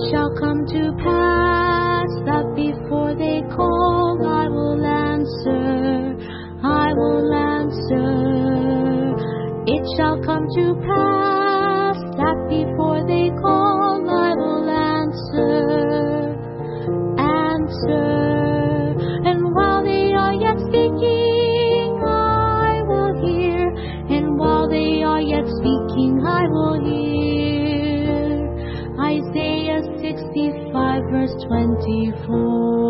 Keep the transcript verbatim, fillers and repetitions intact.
shall come to pass that before they call, I will answer, I will answer. It shall come to pass that before they call, I will answer, answer. And while they are yet speaking, I will hear. And while they are yet speaking, I will hear. Isaiah sixty-five verse twenty-four.